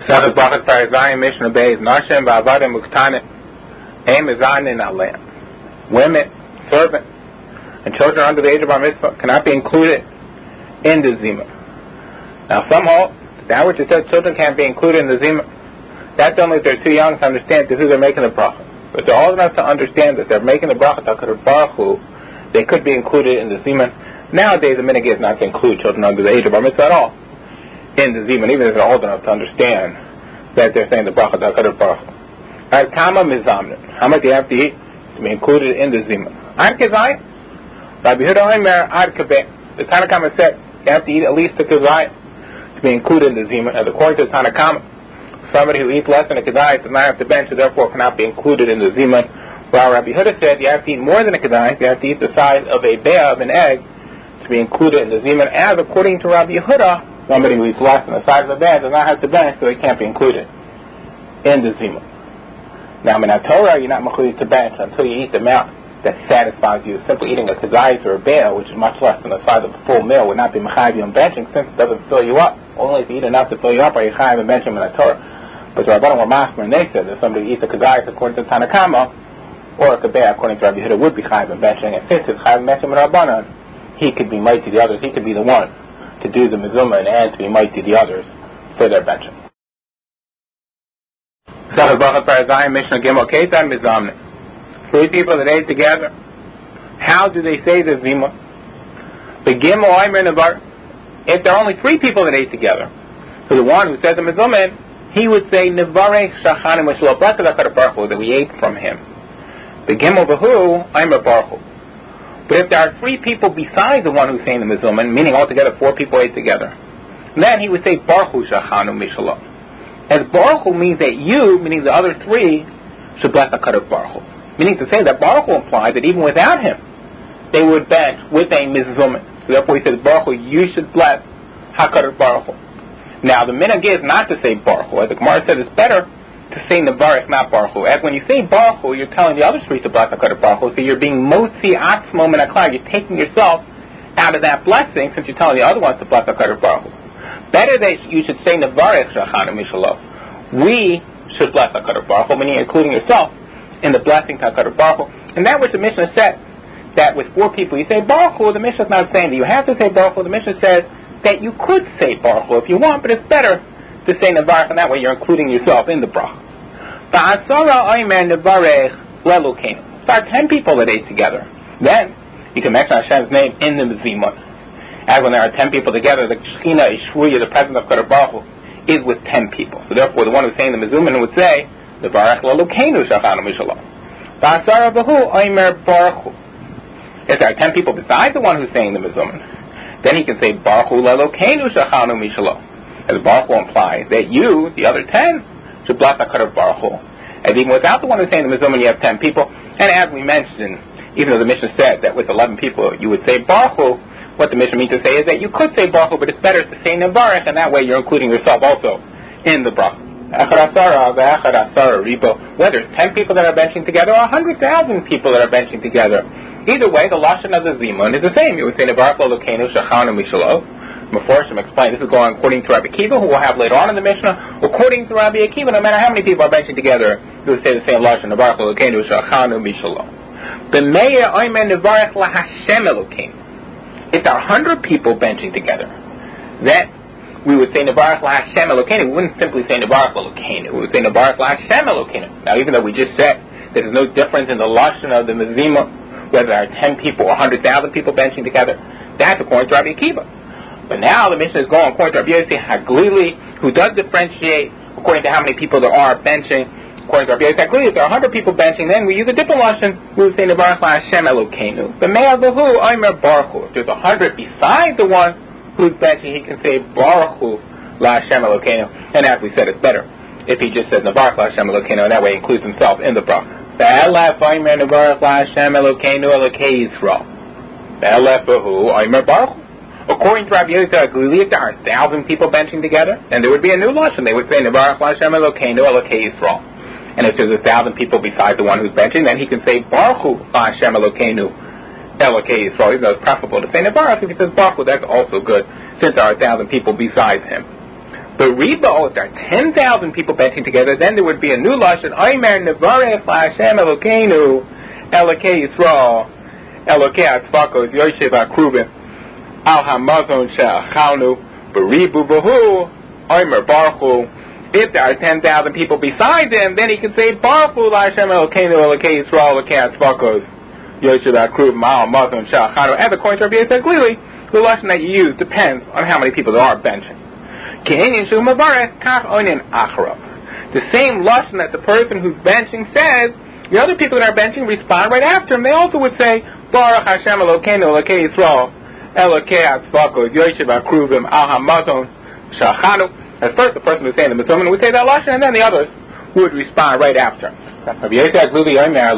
Sachas Brachas Parazayim Mishnah Beis Nashem Va'avadim Uktanim Ein Mezanin Aleim. Women, servants, and children under the age of bar mitzvah cannot be included in the zima. Now some hold that which it says children can't be included in the zima. That's only if they're too young to understand to who they're making the bracha. But they're old enough to understand that they're making the bracha HaKadosh Baruch Hu, they could be included in the zima. Nowadays the minhag is not to include children under the age of bar mitzvah at all in the zima, even if they're old enough to understand that they're saying the bracha HaKadosh Baruch Hu. Ad kama mizamnin. How much do you have to eat to be included in the zima? Ad kezayim. Rabbi Yehuda Omer ad kabeh. The Tanna Kama said you have to eat at least a kezayim to be included in the zima. And according to the Tanna Kama, somebody who eats less than a kezayim does not have to bench, so therefore cannot be included in the zima. While Rabbi Yehuda said you have to eat more than a kezayim, you have to eat the size of a beah, of an egg, to be included in the zima. As according to Rabbi Yehuda, somebody who eats less than the size of a beah does not have to bench, so he can't be included in the zima. Now, in our Torah, you're not mechuyev to bench until you eat the amount that satisfies you. Simply eating a kezayis or a beah, which is much less than the size of a full meal, would not be mechayev on benching, since it doesn't fill you up. Only if you eat enough to fill you up are you chayev and benching in the Torah. But the Rabbanan were machmer, and they said that somebody eats a kezayis according to Tanna Kama, or a beah according to Rabbi Yehuda would be chayev and benching. And since it's chayev and benching in Rabbanan, he could be mighty to the others. He could be the one to do the mezumah and to be mighty to the others for their benching. Three people that ate together. How do they say the zima? The gimel oimer nevar. If there are only three people that ate together, so the one who says the mezumah, he would say nevarech shachanim v'shlo blessed HaKadosh Baruch Hu, that we ate from him. The gimel v'hu oimer baruch Hu. But if there are three people besides the one who's saying the mezumah, meaning altogether four people ate together, then he would say baruch Hu shachanim v'shlo. As Baruch Hu means that you, meaning the other three, should bless HaKadosh Baruch Hu. Meaning to say that Baruch Hu implies that even without him, they would bench with a mizumah. So therefore he says, Baruch Hu, you should bless HaKadosh Baruch Hu. Now the minhag is not to say Baruch Hu. As the Gemara said, it's better to say Nevarech, not Baruch Hu. As when you say Baruch Hu, you're telling the other three to bless HaKadosh Baruch Hu, so you're being motzi atzmo min haklal. You're taking yourself out of that blessing, since you're telling the other ones to bless HaKadosh Baruch Hu. Better that you should say Nevarech Shachana Mishalov. We should bless HaKadosh Baruch Hu, meaning including yourself in the blessing to HaKadosh Baruch Hu. And that which the Mishnah said, that with four people you say Baruch Hu, the Mishnah is not saying that you have to say Baruch Hu. The Mishnah says that you could say Baruch Hu if you want, but it's better to say Nevarech, and that way you're including yourself in the bracha. Ba'asara oimer nevarech lelukenu. If there are 10 people that ate together, then you can mention Hashem's name in the mezimah. As when there are 10 people together, the Shekhinah is shvuya, the presence of HaKadosh Baruch Hu, is with 10 people. So therefore the one who's saying the mezumah would say, Nevarech lelukenu shachanu mishalom. Ba'asara b'hu oimer baruch Hu. If there are 10 people besides the one who's saying the mezumah, then he can say Baruch Hu lelukenu shachanu mishalom. As Baruch Hu implies that you, the other 10, should bless HaKadosh Baruch Hu. And even without the one who's saying the mezumah, you have 10 people. And as we mentioned, even though the Mishnah said that with 11 people you would say Baruch Hu, what the Mishnah means to say is that you could say Baruch Hu, but it's better to say Nevarech, and that way you're including yourself also in the bracha. Whether it's 10 people that are benching together or 100,000 people that are benching together, either way, the lashon of the zimun is the same. You would say Nevarech lelukenu shachanu mishalov. Meforshim explain this is going according to Rabbi Akiva, who we'll have later on in the Mishnah. According to Rabbi Akiva, no matter how many people are benching together, you would say the same lashon, Nevarech lelukenu shachanu mishalov. B'meir oimer nevarech laHashem elukenu. If there are 100 people benching together, then we would say Nevarech laHashem elukenu. We wouldn't simply say Nevarech lelukenu. We would say Nevarech laHashem elukenu. Now, even though we just said that there's no difference in the lashon of the mezimah, whether there are 10 people or 100,000 people benching together, that's according to Rabbi Akiva. But now the Mishnah is going according to Rabbi Yossi Haglili, who does differentiate according to how many people there are benching. According to Rabbi Yossi Haglili, if there are 100 people benching, then we use a different lashon. We would say Nevarech laHashem elukenu. But me'al v'hu oimer baruch Hu. If there's 100 besides the one who's benching, he can say Baruch Hu laHashem elukenu. And as we said, it's better if he just says Nevarech laHashem elukenu, and that way he includes himself in the bracha. Be'elef oimer Nevarech laHashem elukenu elukei Yisrael. Be'elef v'hu oimer baruch Hu. According to Rabbi Yossi Haglili, if there are 1,000 people benching together, then there would be a new lashon. They would say Nevarech laHashem elukenu elukei Yisrael. And if there's 1,000 people besides the one who's benching, then he can say Baruch Hu laHashem elukenu elukei Yisrael. Even though it's preferable to say Nevarech, if he says Baruch Hu, that's also good, since there are 1,000 people besides him. But Rebo, if there are 10,000 people benching together, then there would be a new lashon. Omer nevarech la'Hashem Elokeinu Elokei Yisrael Elokei Atzvakos Yoshev Akruvim Al Hamazon She'achalnu B'Ribu B'Hu Omer Baruchu. If there are 10,000 people beside him, then he can say Baruchu la'Hashem Elokeinu Elokei Yisrael Elokei Atzvakos Yoshev Akruvim Al Hamazon She'achalnu. And according to Rabbi Yosef Glili, the lashon that you use depends on how many people there are benching. The same lashon that the person who's benching says, the other people that are benching respond right after him. They also would say, Baruch Hashem Elokeinu Elokei Yisrael Elokei Atzvakos Yoshev Akruvim Al Hamazon She'achalnu. As first, the person who's saying the Mitzvah would say that lashon, and then the others would respond right after. Basically,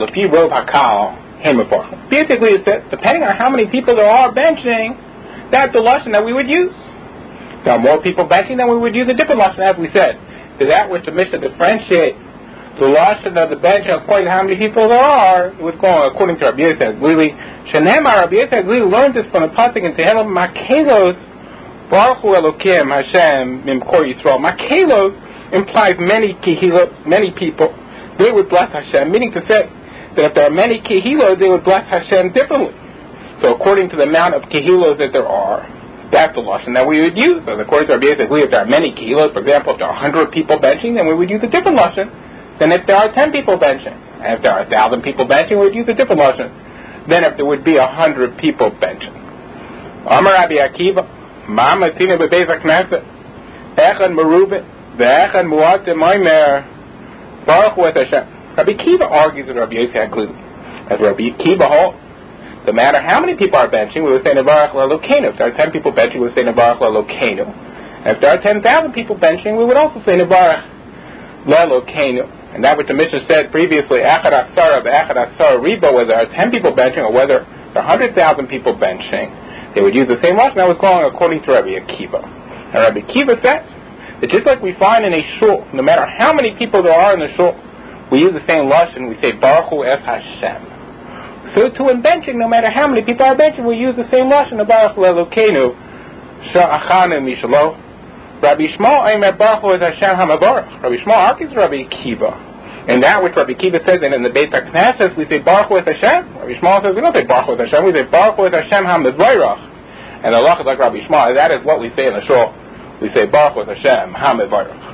it says, depending on how many people there are benching, that's the lashon that we would use. If there are more people benching, then we would use a different lashon, as we said. To that which the Mishnah differentiates the lashon of the bench according to how many people there are, it was going according to Rabbi Yosef Glili. Shenemar, Rabbi Yosef Glili learned this from the pasuk in Tehillim, Makelos Baruchu Elokim Hashem Mimkor Yisrael. Makelos implies many kehilot, many people. They would bless Hashem, meaning to say that if there are many kehilot, they would bless Hashem differently. So according to the amount of kehilos that there are, that's the lashon that we would use. So according to Rabbi Yosef, if there are many kehilos, for example, if there are 100 people benching, then we would use a different lashon than if there are 10 people benching. And if there are 1,000 people benching, we would use a different lashon than if there would be 100 people benching. Amar Rabbi Akiva, Ma Matina Bebeis HaKnesset, Echad Merubin, Ve'echad Muatim Omer, Baruch Hu Et Hashem. Rabbi Akiva argues with Rabbi Yosef Glili. As Rabbi Akiva holds, no matter how many people are benching, we would say Nevarach L'Elokeinu. If there are 10 people benching, we would say Nevarach L'Elokeinu. And if there are 10,000 people benching, we would also say Nevarach L'Elokeinu. And that which the Mishnah said previously, Echad Asara Ve'echad Asara Ribo, whether there are 10 people benching or whether there are 100,000 people benching, they would use the same lashon. That was going according to Rabbi Akiva. And Rabbi Akiva says that just like we find in a shul, no matter how many people there are in the shul, we use the same lashon. We say Baruch Hu Es Hashem. So to in benching, no matter how many people are benching, we use the same lashon of Baruch L'Elokeinu She'achanu Mishalo. Rabbi Shmuel Omer Baruch Hu Es Hashem HaMavarach. Rabbi Shmuel argues Rabbi Akiva. And that which Rabbi Akiva says, and in the Beit HaKnesset we say Baruch Hu Es Hashem. Rabbi Shmuel says we don't say Baruch Hu Es Hashem, we say Baruch Hu Es Hashem HaMavarach. And the halacha is like Rabbi Shmuel. That is what we say in the shul. We say Baruch Hu Es Hashem HaMavarach.